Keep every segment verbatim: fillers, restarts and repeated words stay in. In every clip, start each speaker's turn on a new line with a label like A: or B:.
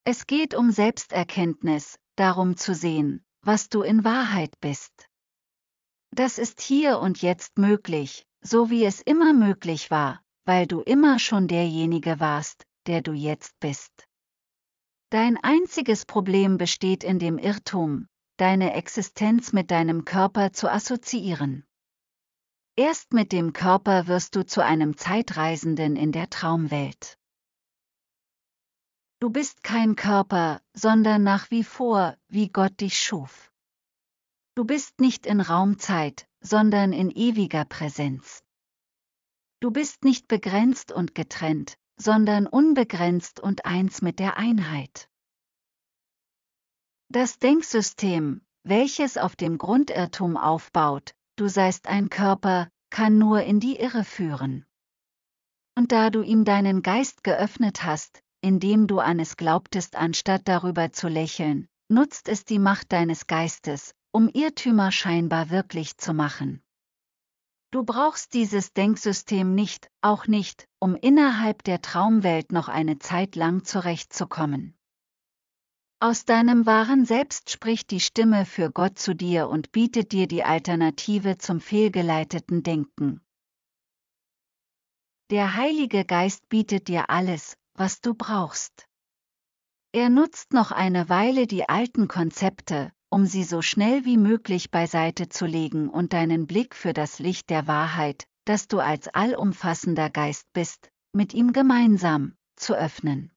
A: Es geht um Selbsterkenntnis, darum zu sehen, was du in Wahrheit bist. Das ist hier und jetzt möglich, so wie es immer möglich war, weil du immer schon derjenige warst, der du jetzt bist. Dein einziges Problem besteht in dem Irrtum, deine Existenz mit deinem Körper zu assoziieren. Erst mit dem Körper wirst du zu einem Zeitreisenden in der Traumwelt. Du bist kein Körper, sondern nach wie vor, wie Gott dich schuf. Du bist nicht in Raumzeit, sondern in ewiger Präsenz. Du bist nicht begrenzt und getrennt, sondern unbegrenzt und eins mit der Einheit. Das Denksystem, welches auf dem Grundirrtum aufbaut, du seist ein Körper, kann nur in die Irre führen. Und da du ihm deinen Geist geöffnet hast, indem du an es glaubtest anstatt darüber zu lächeln, nutzt es die Macht deines Geistes, um Irrtümer scheinbar wirklich zu machen. Du brauchst dieses Denksystem nicht, auch nicht, um innerhalb der Traumwelt noch eine Zeit lang zurechtzukommen. Aus deinem wahren Selbst spricht die Stimme für Gott zu dir und bietet dir die Alternative zum fehlgeleiteten Denken. Der Heilige Geist bietet dir alles, was du brauchst. Er nutzt noch eine Weile die alten Konzepte, um sie so schnell wie möglich beiseite zu legen und deinen Blick für das Licht der Wahrheit, das du als allumfassender Geist bist, mit ihm gemeinsam zu öffnen.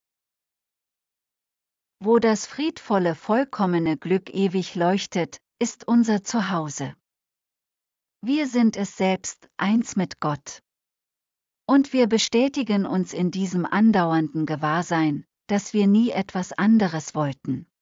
A: Wo das friedvolle, vollkommene Glück ewig leuchtet, ist unser Zuhause. Wir sind es selbst, eins mit Gott. Und wir bestätigen uns in diesem andauernden Gewahrsein, dass wir nie etwas anderes wollten.